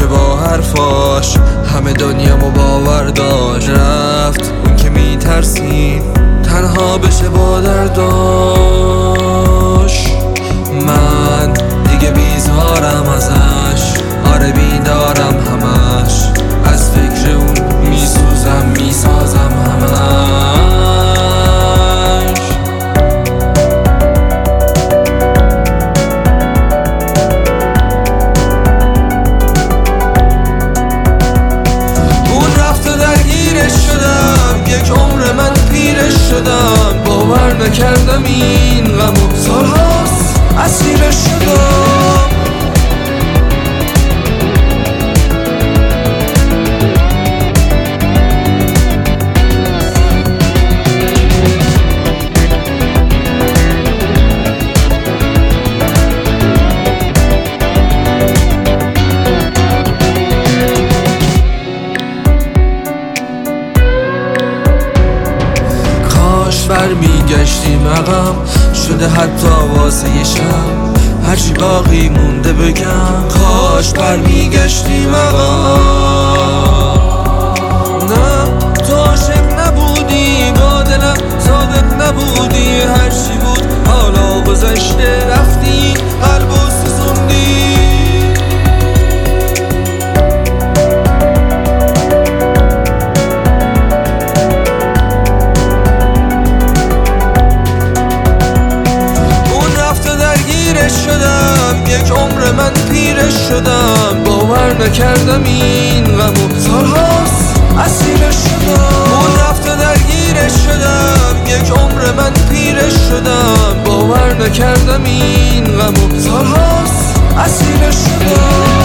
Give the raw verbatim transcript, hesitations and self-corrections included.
که با حرفاش همه دنیامو باور داشت. رفت اون که میترسید تنها بشه با درداش. من دیگه بیزارم ازش، آره بیدارم همش، از فکر اون میسوزم میسازم همش. اون رفت درگیرش شدم، یک عمر من پیرش شدم. باور نکردم این غمو سالهاست اسیرش شدم. برمیگشتیم عقب شده حتی واسه یه شب، هرچی باقی مونده بگم کاش برمیگشتیم عقب. نه تو عاشق نبودی، با دلم صادق نبودی، هرچی بود حالا گذشته، رفتی قلب و سوزوندی. شدم یک عمر من پیرش شدم. باور نکردم این غمو سالهاست اسیرش شدم. اون رفته درگیرش شدم، یک عمر من پیرش شدم. باور نکردم این غمو سالهاست اسیرش شدم.